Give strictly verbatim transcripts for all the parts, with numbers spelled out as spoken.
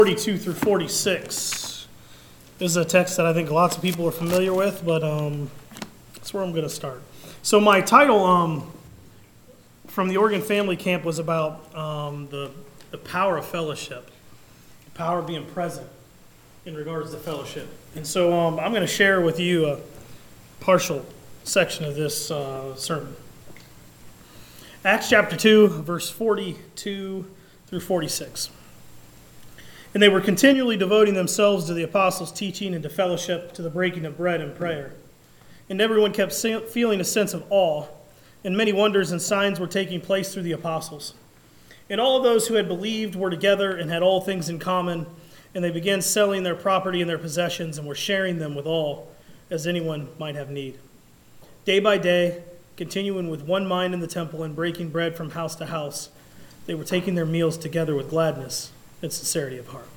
forty-two through forty-six. This is a text that I think lots of people are familiar with, but um, that's where I'm going to start. So my title um, from the Oregon Family Camp was about um, the, the power of fellowship, the power of being present in regards to fellowship. And so um, I'm going to share with you a partial section of this uh, sermon. Acts chapter two, verse forty-two through forty-six. And they were continually devoting themselves to the apostles' teaching and to fellowship, to the breaking of bread and prayer. And everyone kept feeling a sense of awe, and many wonders and signs were taking place through the apostles. And all of those who had believed were together and had all things in common, and they began selling their property and their possessions and were sharing them with all, as anyone might have need. Day by day, continuing with one mind in the temple and breaking bread from house to house, they were taking their meals together with gladness and sincerity of heart.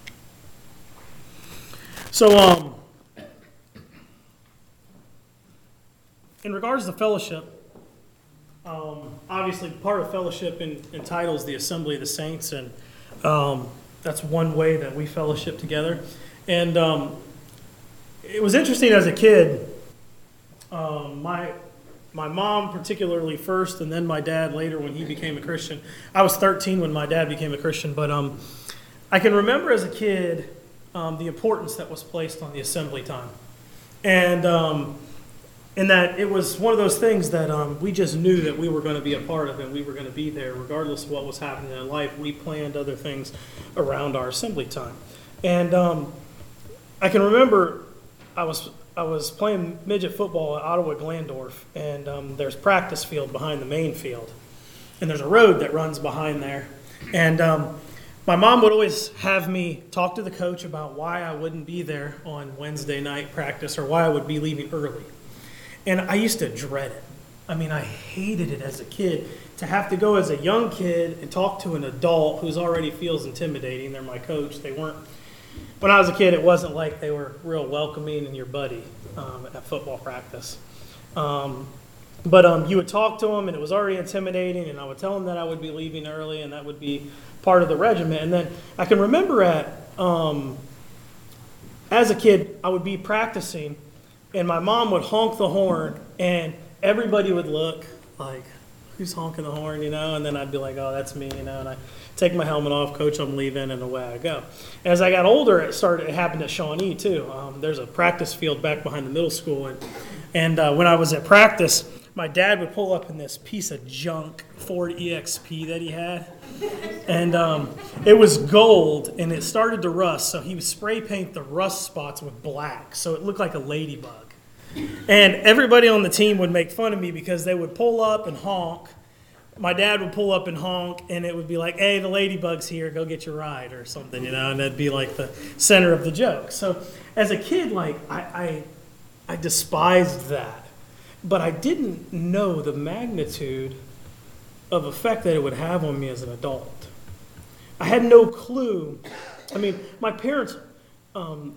So, um, in regards to fellowship, um, obviously part of fellowship in, entitles the assembly of the saints, and um, that's one way that we fellowship together. And um, it was interesting as a kid. Um, my my mom particularly first, and then my dad later when he became a Christian. I was thirteen when my dad became a Christian, but um, I can remember as a kid um, the importance that was placed on the assembly time. And um, in that it was one of those things that um, we just knew that we were going to be a part of and we were going to be there regardless of what was happening in life. We planned other things around our assembly time. And um, I can remember I was I was playing midget football at Ottawa Glandorf, and um, there's practice field behind the main field. And there's a road that runs behind there. And um, my mom would always have me talk to the coach about why I wouldn't be there on Wednesday night practice or why I would be leaving early. And I used to dread it. I mean, I hated it as a kid to have to go as a young kid and talk to an adult who's already feels intimidating. They're my coach. They weren't. When I was a kid, it wasn't like they were real welcoming and your buddy um, at football practice. Um, but um, you would talk to them, and it was already intimidating, and I would tell them that I would be leaving early, and that would be part of the regiment. And then I can remember at, um, as a kid, I would be practicing, and my mom would honk the horn, and everybody would look like, who's honking the horn, you know? And then I'd be like, oh, that's me, you know? And I take my helmet off, coach, I'm leaving, and away I go. As I got older, it started. It happened at Shawnee, too. Um, there's a practice field back behind the middle school, and, and uh, when I was at practice, my dad would pull up in this piece of junk Ford E X P that he had, and um, it was gold, and it started to rust, so he would spray paint the rust spots with black, so it looked like a ladybug. And everybody on the team would make fun of me because they would pull up and honk. My dad would pull up and honk, and it would be like, hey, the ladybug's here, go get your ride or something, you know, and that'd be like the center of the joke. So as a kid, like, I, I, I despised that, but I didn't know the magnitude of effect that it would have on me as an adult. I had no clue. I mean, my parents... Um,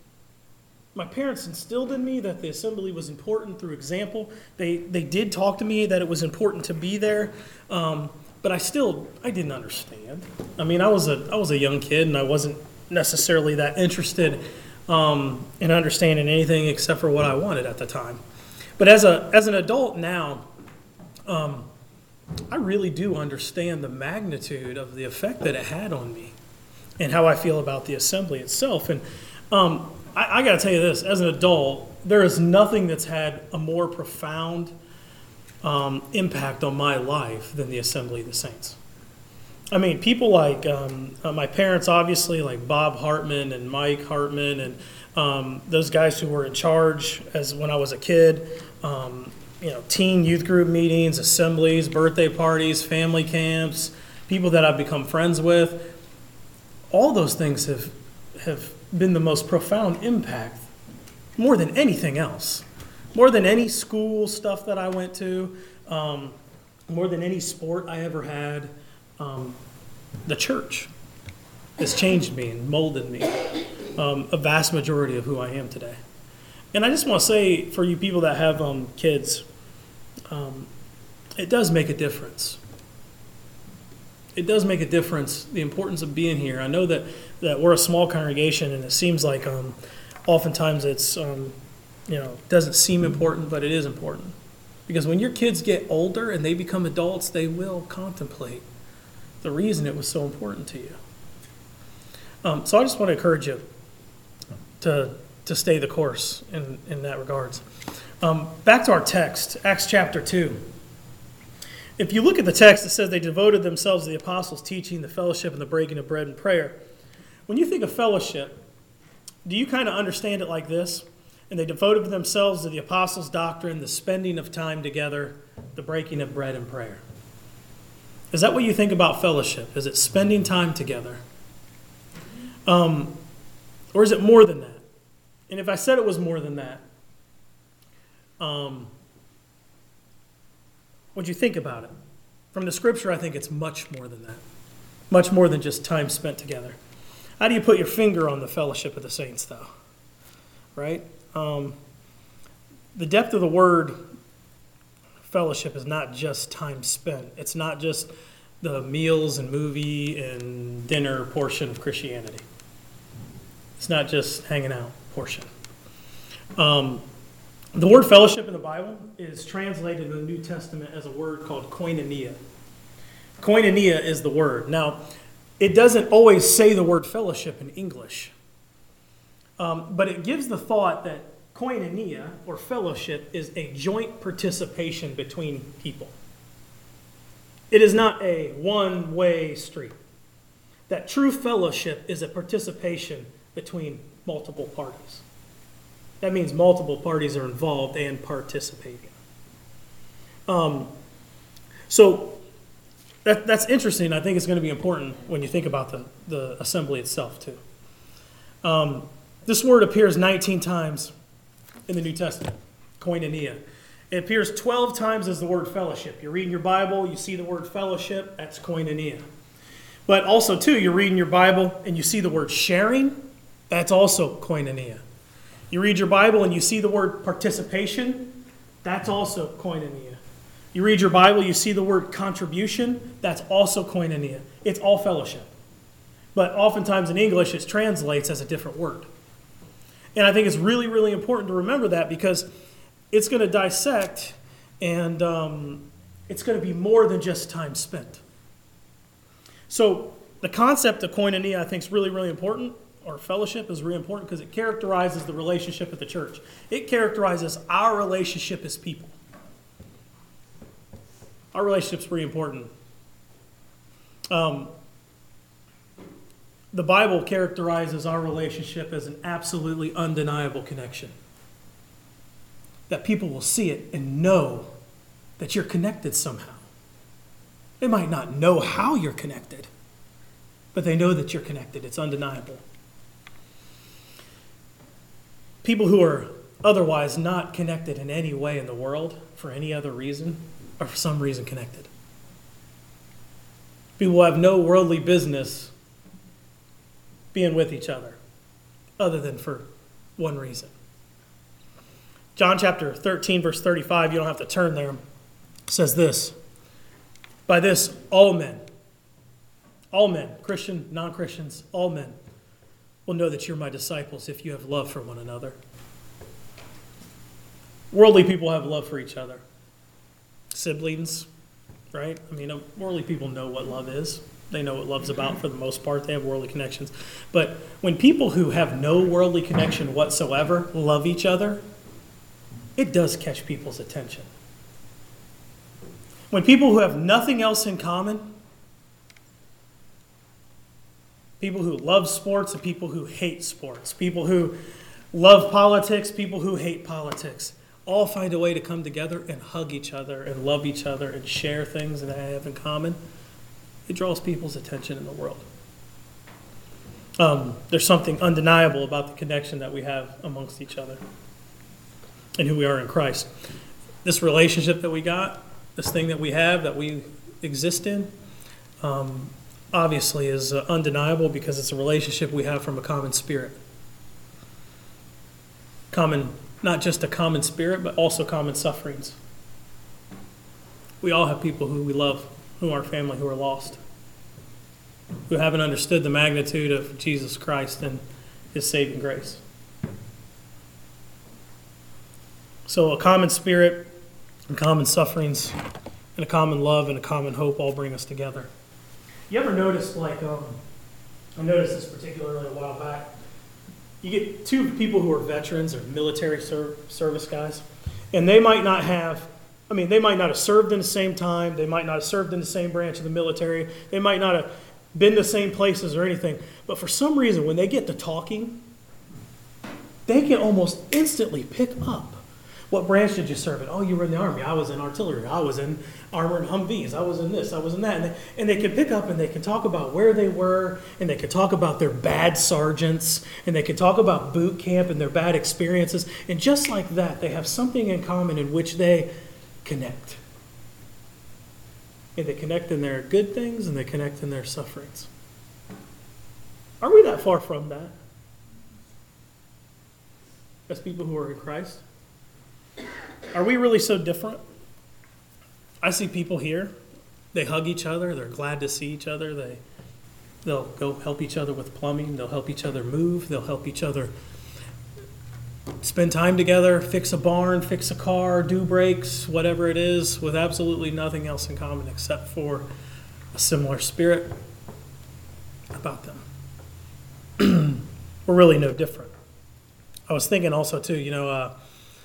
My parents instilled in me that the assembly was important through example. They they did talk to me that it was important to be there, um, but I still I didn't understand. I mean, I was a I was a young kid, and I wasn't necessarily that interested um, in understanding anything except for what I wanted at the time. But as a as an adult now, um, I really do understand the magnitude of the effect that it had on me, and how I feel about the assembly itself. And um, I, I got to tell you this, as an adult, there is nothing that's had a more profound um, impact on my life than the Assembly of the Saints. I mean, people like um, uh, my parents, obviously, like Bob Hartman and Mike Hartman, and um, those guys who were in charge as when I was a kid, um, you know, teen youth group meetings, assemblies, birthday parties, family camps, people that I've become friends with. All those things have have been the most profound impact, more than anything else, more than any school stuff that I went to, um, more than any sport I ever had. Um, the church has changed me and molded me, um, a vast majority of who I am today. And I just want to say, for you people that have um, kids, um, it does make a difference. it does make a difference, the importance of being here. I know that, that we're a small congregation, and it seems like um, oftentimes it's, um, you know, doesn't seem important, but it is important. Because when your kids get older and they become adults, they will contemplate the reason it was so important to you. Um, so I just want to encourage you to, to stay the course in, in that regards. Um, back to our text, Acts chapter two. If you look at the text, it says they devoted themselves to the apostles' teaching, the fellowship, and the breaking of bread and prayer. When you think of fellowship, do you kind of understand it like this? And they devoted themselves to the apostles' doctrine, the spending of time together, the breaking of bread and prayer. Is that what you think about fellowship? Is it spending time together? Um, or is it more than that? And if I said it was more than that, um, what'd you think about it? From the scripture, I think it's much more than that. Much more than just time spent together. How do you put your finger on the fellowship of the saints, though? Right? Um, the depth of the word fellowship is not just time spent. It's not just the meals and movie and dinner portion of Christianity. It's not just hanging out portion. Um, the word fellowship in the Bible is translated in the New Testament as a word called koinonia. Koinonia is the word. Now, it doesn't always say the word fellowship in English. Um, but it gives the thought that koinonia, or fellowship, is a joint participation between people. It is not a one-way street. That true fellowship is a participation between multiple parties. That means multiple parties are involved and participating. Um, so that, that's interesting. I think it's going to be important when you think about the, the assembly itself, too. Um, This word appears nineteen times in the New Testament, koinonia. It appears twelve times as the word fellowship. You're reading your Bible, you see the word fellowship, that's koinonia. But also, too, you're reading your Bible and you see the word sharing, that's also koinonia. You read your Bible and you see the word participation, that's also koinonia. You read your Bible, you see the word contribution, that's also koinonia. It's all fellowship. But oftentimes in English, it translates as a different word. And I think it's really, really important to remember that, because it's going to dissect, and um, it's going to be more than just time spent. So the concept of koinonia, I think, is really, really important, or fellowship is really important, because it characterizes the relationship of the church. It characterizes our relationship as people. Our relationship's pretty important. Um, The Bible characterizes our relationship as an absolutely undeniable connection. That people will see it and know that you're connected somehow. They might not know how you're connected, but they know that you're connected. It's undeniable. People who are otherwise not connected in any way in the world, for any other reason, are for some reason connected. People who have no worldly business being with each other, other than for one reason. John chapter thirteen, verse thirty-five, you don't have to turn there, says this: by this, all men, all men, Christian, non-Christians, all men, will know that you're my disciples if you have love for one another. Worldly people have love for each other. Siblings, right? I mean, worldly people know what love is. They know what love's about for the most part. They have worldly connections. But when people who have no worldly connection whatsoever love each other, it does catch people's attention. When people who have nothing else in common, people who love sports and people who hate sports, people who love politics, people who hate politics, all find a way to come together and hug each other and love each other and share things that they have in common, it draws people's attention in the world. Um, there's something undeniable about the connection that we have amongst each other and who we are in Christ. This relationship that we got, this thing that we have, that we exist in, um, obviously is uh, undeniable, because it's a relationship we have from a common spirit. Common, not just a common spirit, but also common sufferings. We all have people who we love, who are family, who are lost. who haven't understood the magnitude of Jesus Christ and his saving grace. So a common spirit, and common sufferings, and a common love and a common hope all bring us together. You ever notice, like, um, I noticed this particularly a while back, you get two people who are veterans or military ser- service guys, and they might not have, I mean, they might not have served in the same time, they might not have served in the same branch of the military, they might not have been the same places or anything, but for some reason, when they get to talking, they can almost instantly pick up. What branch did you serve in? Oh, you were in the Army. I was in artillery. I was in armored Humvees. I was in this. I was in that. And they, and they can pick up and they can talk about where they were, and they can talk about their bad sergeants, and they can talk about boot camp and their bad experiences. And just like that, they have something in common in which they connect. And they connect in their good things and they connect in their sufferings. Are we that far from that? As people who are in Christ? Are we really so different? I see people here, they hug each other, they're glad to see each other, they, they'll go help each other with plumbing, they'll help each other move, they'll help each other spend time together, fix a barn, fix a car, do brakes, whatever it is, with absolutely nothing else in common except for a similar spirit about them. We're really no different. I was thinking also too, you know, uh,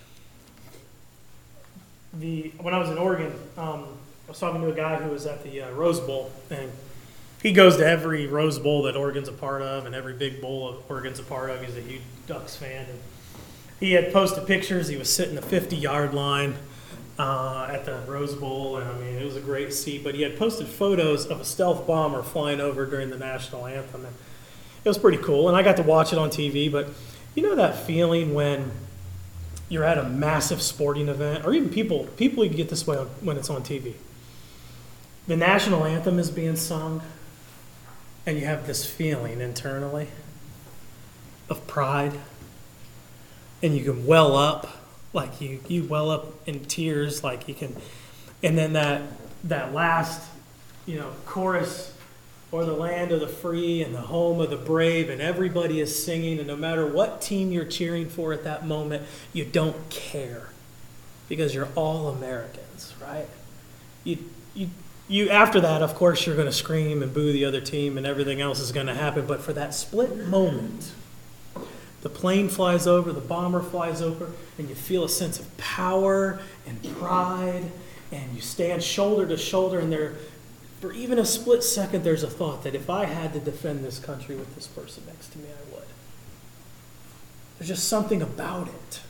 The, when I was in Oregon, um, I was talking to a guy who was at the uh, Rose Bowl, and he goes to every Rose Bowl that Oregon's a part of and every big bowl that Oregon's a part of. He's a huge Ducks fan. And he had posted pictures. He was sitting the fifty-yard line uh, at the Rose Bowl, and I mean, it was a great seat. But he had posted photos of a stealth bomber flying over during the national anthem, and it was pretty cool. And I got to watch it on T V, but you know that feeling when you're at a massive sporting event, or even people, people you get this way when it's on T V. The national anthem is being sung, and you have this feeling internally of pride, and you can well up, like you, you well up in tears, like you can, and then that that last, you know, chorus, or the land of the free and the home of the brave, and everybody is singing, and no matter what team you're cheering for at that moment, you don't care because you're all Americans, right? You, you, you. After that, of course, you're going to scream and boo the other team, and everything else is going to happen. But for that split moment, the plane flies over, the bomber flies over, and you feel a sense of power and pride, and you stand shoulder to shoulder, and they're for even a split second, there's a thought that if I had to defend this country with this person next to me, I would. There's just something about it.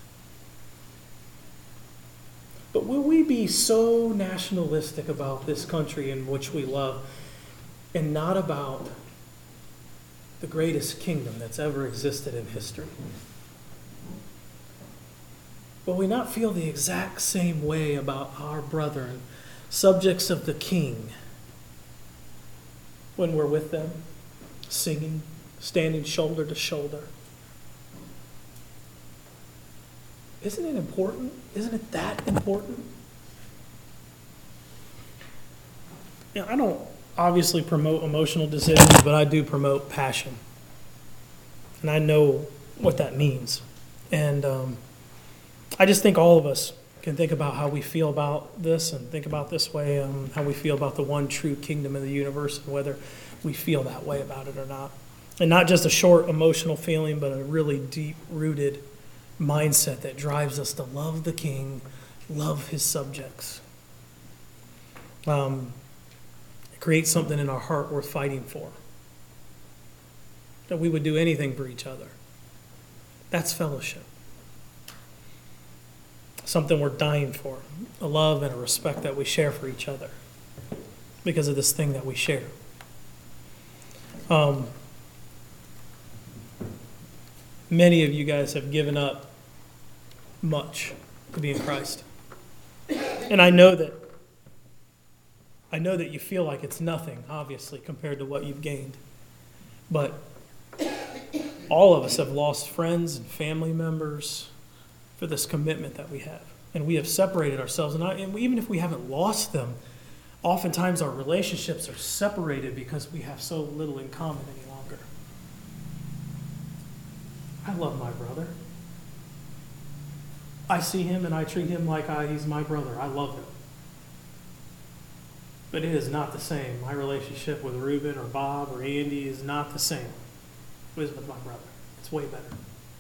But will we be so nationalistic about this country in which we love and not about the greatest kingdom that's ever existed in history? Will we not feel the exact same way about our brethren, subjects of the King, when we're with them, singing, standing shoulder to shoulder? Isn't it important? Isn't it that important? You know, I don't obviously promote emotional decisions, but I do promote passion. And I know what that means. And um, I just think all of us can think about how we feel about this and think about this way, um, how we feel about the one true kingdom of the universe and whether we feel that way about it or not. And not just a short emotional feeling, but a really deep-rooted mindset that drives us to love the King, love his subjects. Um, it creates something in our heart worth fighting for. That we would do anything for each other. That's fellowship. Something we're dying for, a love and a respect that we share for each other because of this thing that we share. Um, many of you guys have given up much to be in Christ. And I know that I know that you feel like it's nothing, obviously, compared to what you've gained. But all of us have lost friends and family members for this commitment that we have. And we have separated ourselves. And, I, and even if we haven't lost them, Oftentimes our relationships are separated because we have so little in common any longer. I love my brother. I see him and I treat him like I, he's my brother. I love him. But it is not the same. My relationship with Reuben or Bob or Andy is not the same as with my brother. It's way better.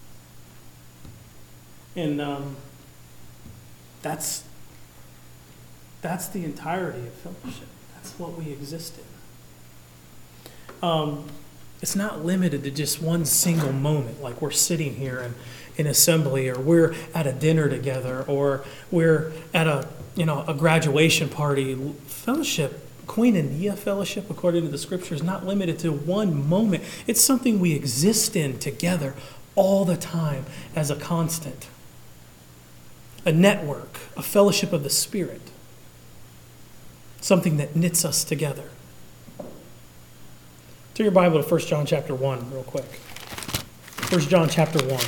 And um, that's that's the entirety of fellowship. That's what we exist in. Um, it's not limited to just one single moment, like we're sitting here in, in assembly, or we're at a dinner together, or we're at a you know a graduation party. Fellowship, koinonia fellowship, according to the scripture, is not limited to one moment. It's something we exist in together all the time as a constant. A network, a fellowship of the Spirit. Something that knits us together. Turn your Bible to First John chapter one real quick. First John chapter one.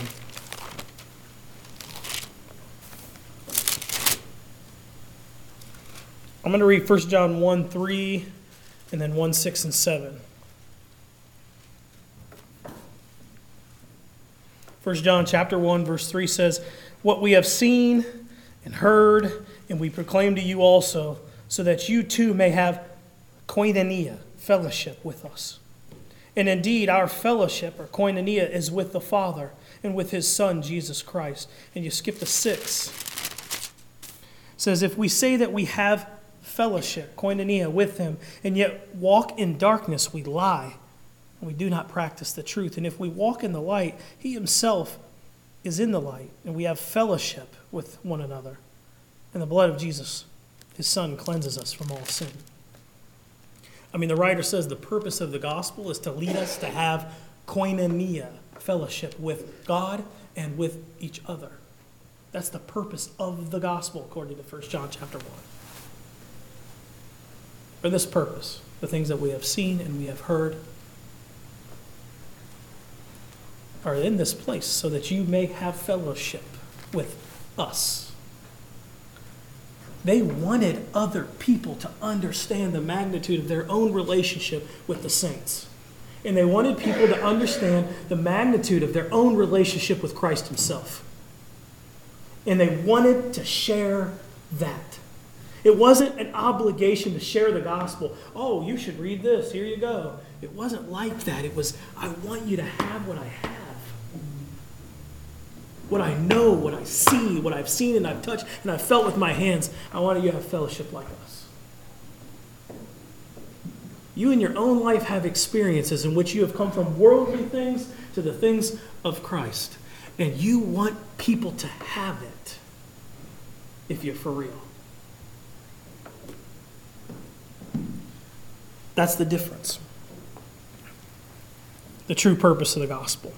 I'm going to read First John one, three, and then one, six, and seven. First John chapter one, verse three says, "What we have seen and heard, and we proclaim to you also, so that you too may have koinonia, fellowship with us. And indeed, our fellowship, or koinonia, is with the Father and with his Son, Jesus Christ." And you skip to six. It says, "If we say that we have fellowship, koinonia, with him, and yet walk in darkness, we lie, and we do not practice the truth. And if we walk in the light, he himself is in the light, and we have fellowship with one another. And the blood of Jesus, his Son, cleanses us from all sin." I mean, the writer says the purpose of the gospel is to lead us to have koinonia, fellowship with God and with each other. That's the purpose of the gospel, according to First John chapter one. For this purpose, the things that we have seen and we have heard are in this place, so that you may have fellowship with us. They wanted other people to understand the magnitude of their own relationship with the saints. And they wanted people to understand the magnitude of their own relationship with Christ himself. And they wanted to share that. It wasn't an obligation to share the gospel. Oh, you should read this. Here you go. It wasn't like that. It was, I want you to have what I have. What I know, what I see, what I've seen and I've touched and I've felt with my hands. I want you to have fellowship like us. You in your own life have experiences in which you have come from worldly things to the things of Christ. And you want people to have it if you're for real. That's the difference. The true purpose of the gospel.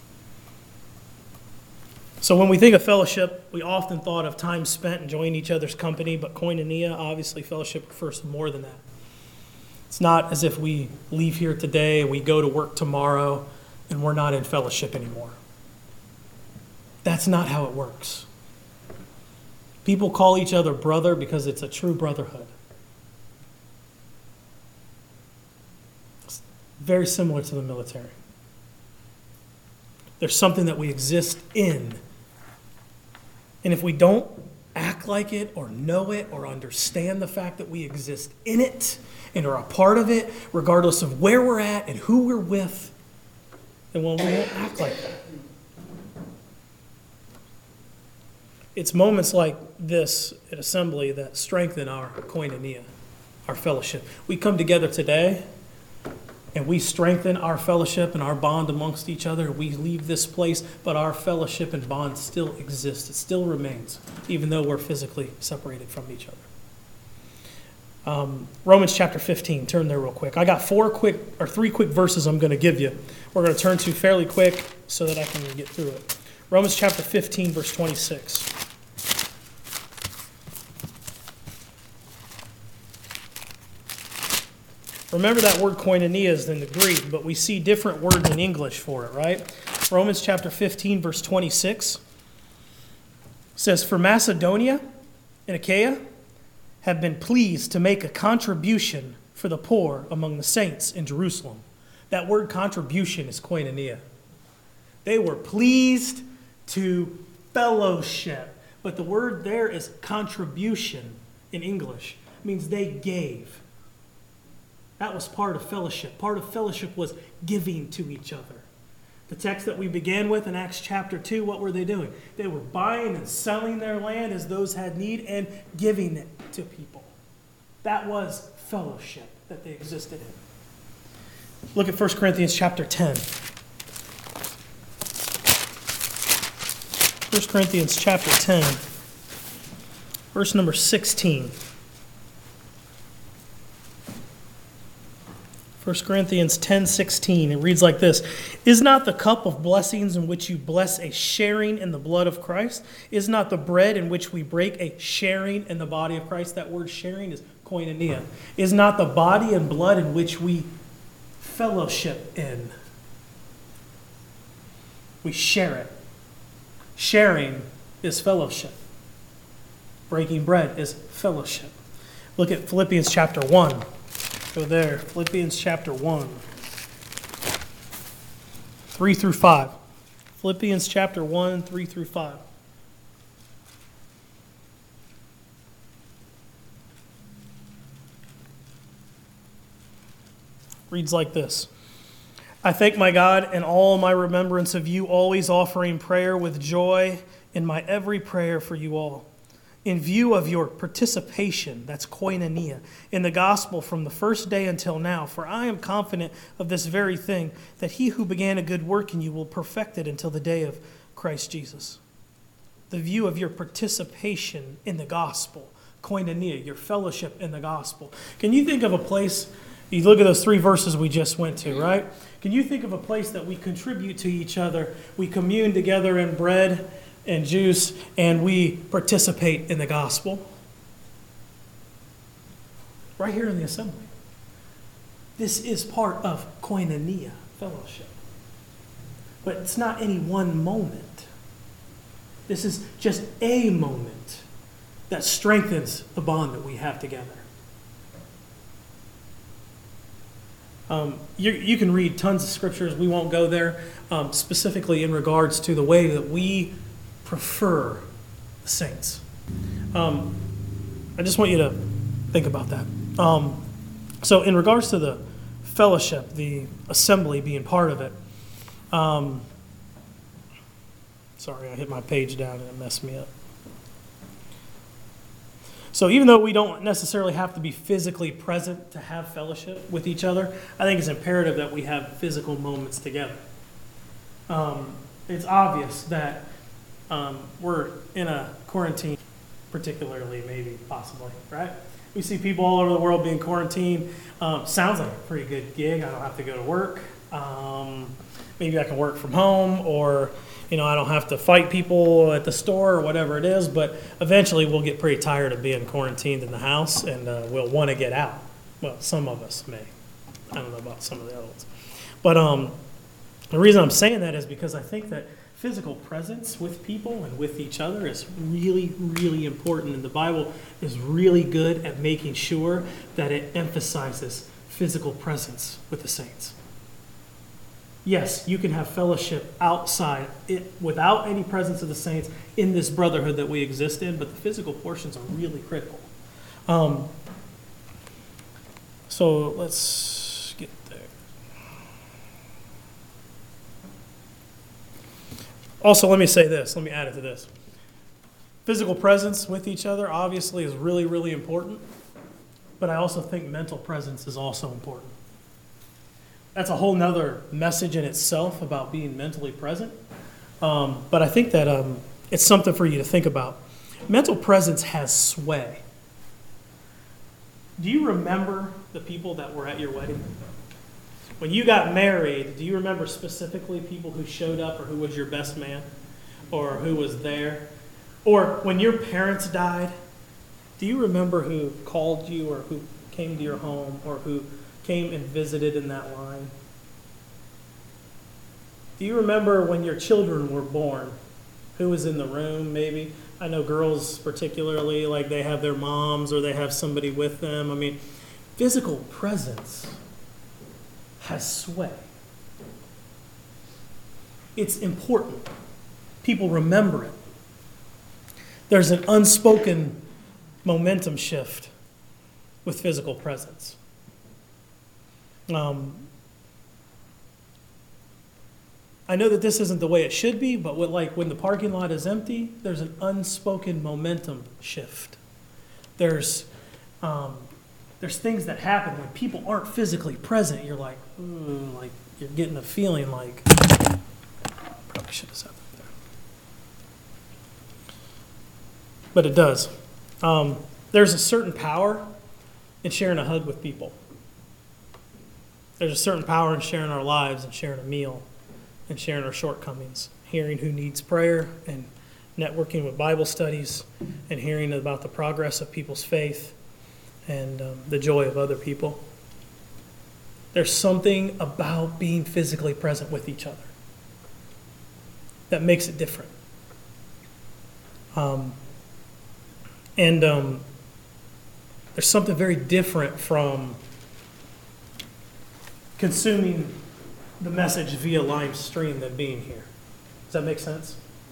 So when we think of fellowship, we often thought of time spent enjoying each other's company, but koinonia, obviously fellowship refers to more than that. It's not as if we leave here today and we go to work tomorrow and we're not in fellowship anymore. That's not how it works. People call each other brother because it's a true brotherhood. It's very similar to the military. There's something that we exist in. And if we don't act like it or know it or understand the fact that we exist in it and are a part of it, regardless of where we're at and who we're with, then well, we won't act like that. It's moments like this at assembly that strengthen our koinonia, our fellowship. We come together today and we strengthen our fellowship and our bond amongst each other. We leave this place, but our fellowship and bond still exists. It still remains, even though we're physically separated from each other. Um, Romans chapter fifteen, turn there real quick. I got four quick, or three quick verses I'm going to give you. We're going to turn to fairly quick so that I can get through it. Romans chapter fifteen, verse twenty-six. Remember that word koinonia is in the Greek, but we see different words in English for it, right? Romans chapter fifteen, verse twenty-six says, "For Macedonia and Achaia have been pleased to make a contribution for the poor among the saints in Jerusalem. That word contribution is koinonia. They were pleased to fellowship. But the word there is contribution in English. It means they gave. That was part of fellowship. Part of fellowship was giving to each other. The text that we began with in Acts chapter two, what were they doing? They were buying and selling their land as those had need and giving it to people. That was fellowship that they existed in. Look at First Corinthians chapter ten. First Corinthians chapter ten, verse number sixteen. First Corinthians ten sixteen, it reads like this: Is not the cup of blessings in which you bless a sharing in the blood of Christ? Is not the bread in which we break a sharing in the body of Christ? That word sharing is koinonia. Is not the body and blood in which we fellowship in? We share it. Sharing is fellowship. Breaking bread is fellowship. Look at Philippians chapter one. Go there, Philippians chapter one, three through five. Philippians chapter one, three through five. Reads like this: I thank my God in all my remembrance of you, always offering prayer with joy in my every prayer for you all, in view of your participation, that's koinonia, in the gospel from the first day until now. For I am confident of this very thing, that he who began a good work in you will perfect it until the day of Christ Jesus. The view of your participation in the gospel, koinonia, your fellowship in the gospel. Can you think of a place, you look at those three verses we just went to, right? Can you think of a place that we contribute to each other, we commune together in bread and juice, and we participate in the gospel? Right here in the assembly. This is part of koinonia, fellowship. But it's not any one moment. This is just a moment that strengthens the bond that we have together. Um, you, you can read tons of scriptures. We won't go there, um, specifically in regards to the way that we prefer the saints. Um, I just want you to think about that. Um, so in regards to the fellowship, the assembly being part of it, um, sorry, I hit my page down and it messed me up. So even though we don't necessarily have to be physically present to have fellowship with each other, I think it's imperative that we have physical moments together. Um, it's obvious that Um, we're in a quarantine, particularly, maybe, possibly, right? We see people all over the world being quarantined. Um, sounds like a pretty good gig. I don't have to go to work. Um, maybe I can work from home, or, you know, I don't have to fight people at the store or whatever it is. But eventually we'll get pretty tired of being quarantined in the house, and uh, we'll want to get out. Well, some of us may. I don't know about some of the others. But um, the reason I'm saying that is because I think that physical presence with people and with each other is really, really important. And the Bible is really good at making sure that it emphasizes physical presence with the saints. Yes, you can have fellowship outside, it, without any presence of the saints in this brotherhood that we exist in, but the physical portions are really critical. Um, so let's get there. Also, let me say this. Let me add it to this. Physical presence with each other obviously is really, really important, but I also think mental presence is also important. That's a whole nother message in itself about being mentally present, um, but I think that um, it's something for you to think about. Mental presence has sway. Do you remember the people that were at your wedding? When you got married, do you remember specifically people who showed up, or who was your best man, or who was there? Or when your parents died, do you remember who called you, or who came to your home, or who came and visited in that line? Do you remember when your children were born, who was in the room, maybe. I know girls particularly, like they have their moms or they have somebody with them. I mean, physical presence has sway. It's important. People remember it. There's an unspoken momentum shift with physical presence. Um, I know that this isn't the way it should be, but what, like when the parking lot is empty, there's an unspoken momentum shift. There's um, there's things that happen when people aren't physically present. You're like, ooh, like you're getting a feeling like, probably should have said that there. But it does. Um, there's a certain power in sharing a hug with people. There's a certain power in sharing our lives and sharing a meal and sharing our shortcomings, hearing who needs prayer and networking with Bible studies and hearing about the progress of people's faith and um, the joy of other people. There's something about being physically present with each other that makes it different. Um, and um, there's something very different from consuming the message via live stream than being here. Does that make sense?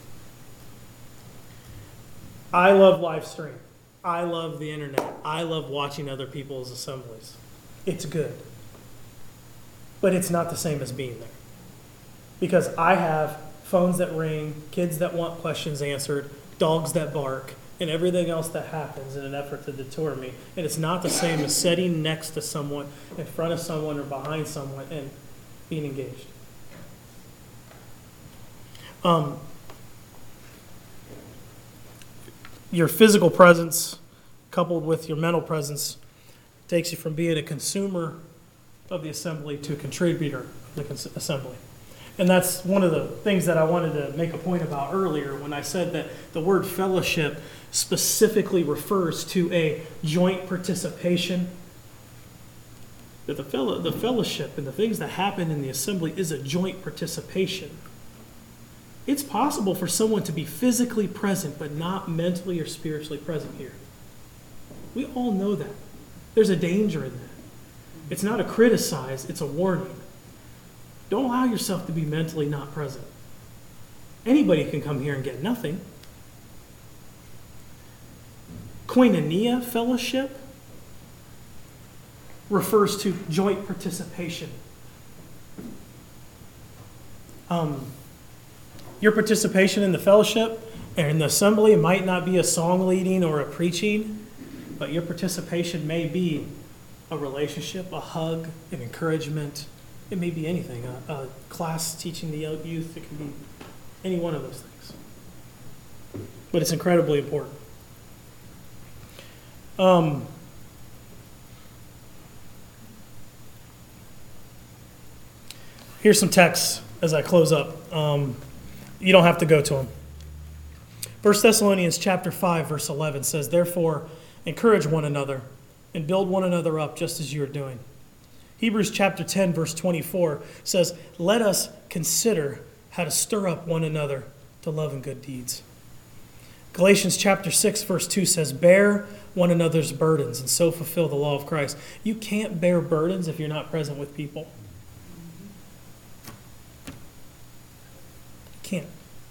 I love live stream. I love the internet. I love watching other people's assemblies. It's good. But it's not the same as being there. Because I have phones that ring, kids that want questions answered, dogs that bark, and everything else that happens in an effort to deter me. And it's not the same as sitting next to someone, in front of someone, or behind someone, and being engaged. Um, your physical presence, coupled with your mental presence, takes you from being a consumer of the assembly to a contributor of the cons- assembly. And that's one of the things that I wanted to make a point about earlier when I said that the word fellowship specifically refers to a joint participation. That the, fellow, the fellowship and the things that happen in the assembly is a joint participation. It's possible for someone to be physically present but not mentally or spiritually present here. We all know that. There's a danger in that. It's not a criticize, it's a warning. Don't allow yourself to be mentally not present. Anybody can come here and get nothing. Koinonia fellowship refers to joint participation. Um, your participation in the fellowship and in the assembly might not be a song leading or a preaching, but your participation may be a relationship, a hug, an encouragement. It may be anything, a, a class teaching the youth. It can be any one of those things. But it's incredibly important. Um, here's some texts as I close up. Um, you don't have to go to them. First Thessalonians chapter five, verse eleven says, "Therefore, encourage one another and build one another up just as you are doing." Hebrews chapter ten, verse twenty-four says, "Let us consider how to stir up one another to love and good deeds." Galatians chapter six, verse two says, "Bear one another's burdens and so fulfill the law of Christ." You can't bear burdens if you're not present with people. You can't.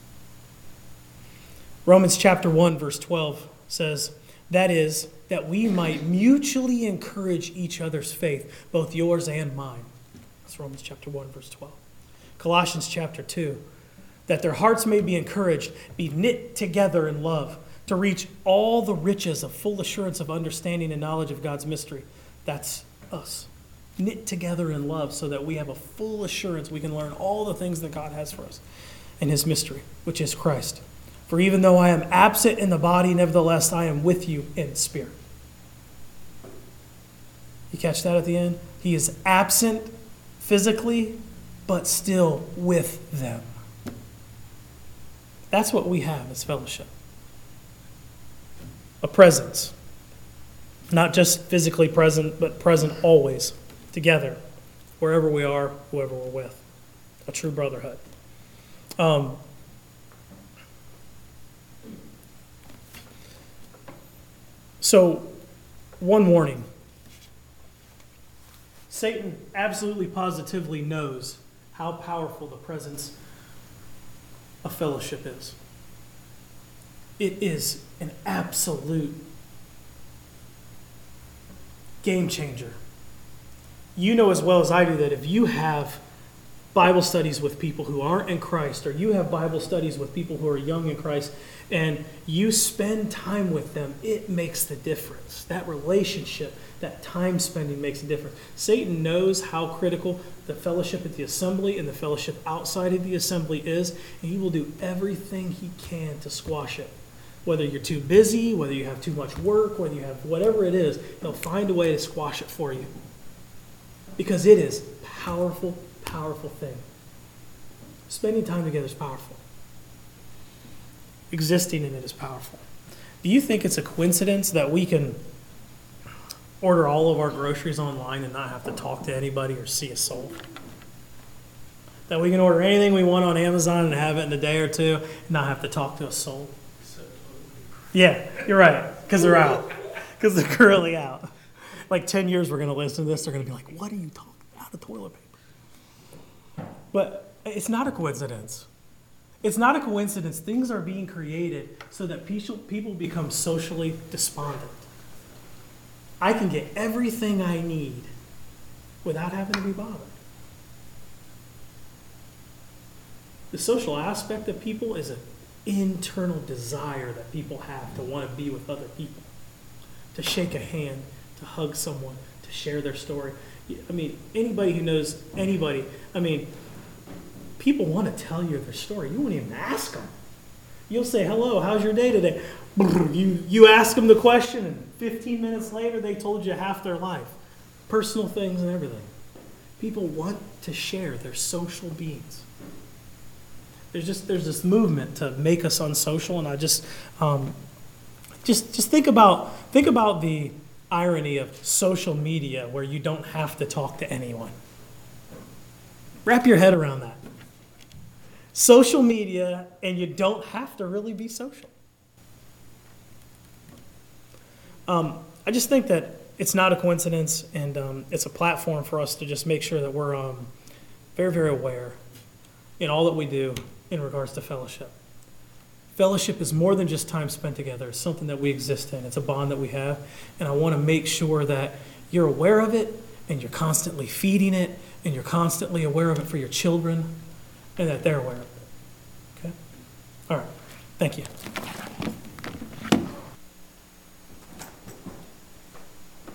Romans chapter one, verse twelve says, "That is, that we might mutually encourage each other's faith, both yours and mine." That's Romans chapter one, verse twelve. Colossians chapter two, "That their hearts may be encouraged, be knit together in love, to reach all the riches of full assurance of understanding and knowledge of God's mystery." That's us. Knit together in love so that we have a full assurance. We can learn all the things that God has for us in his mystery, which is Christ. "For even though I am absent in the body, nevertheless I am with you in spirit." You catch that at the end? He is absent physically, but still with them. That's what we have as fellowship. A presence. Not just physically present, but present always, together, wherever we are, whoever we're with. A true brotherhood. Um, So, one warning. Satan absolutely positively knows how powerful the presence of fellowship is. It is an absolute game changer. You know as well as I do that if you have Bible studies with people who aren't in Christ, or you have Bible studies with people who are young in Christ, and you spend time with them, it makes the difference. That relationship, that time spending makes a difference. Satan knows how critical the fellowship at the assembly and the fellowship outside of the assembly is, and he will do everything he can to squash it. Whether you're too busy, whether you have too much work, whether you have whatever it is, he'll find a way to squash it for you. Because it is powerful, powerful thing. Spending time together is powerful. Existing in it is powerful. Do you think it's a coincidence that we can order all of our groceries online and not have to talk to anybody or see a soul? That we can order anything we want on Amazon and have it in a day or two and not have to talk to a soul? Yeah, you're right, because they're out. Because they're currently out. Like ten years we're going to listen to this, they're going to be like, what are you talking about? The toilet paper. But it's not a coincidence. It's not a coincidence. Things are being created so that people become socially despondent. I can get everything I need without having to be bothered. The social aspect of people is an internal desire that people have to want to be with other people, to shake a hand, to hug someone, to share their story. I mean, anybody who knows anybody, I mean, people want to tell you their story. You won't even ask them. You'll say, hello, how's your day today? You, you ask them the question, and fifteen minutes later, they told you half their life. Personal things and everything. People want to share. They're social beings. There's just there's this movement to make us unsocial, and I just um, just just think about think about the irony of social media where you don't have to talk to anyone. Wrap your head around that. Social media, and you don't have to really be social. Um, I just think that it's not a coincidence, and um, it's a platform for us to just make sure that we're um, very, very aware in all that we do in regards to fellowship. Fellowship is more than just time spent together. It's something that we exist in. It's a bond that we have, and I want to make sure that you're aware of it, and you're constantly feeding it, and you're constantly aware of it for your children, and that they're aware of it. Okay? All right. Thank you.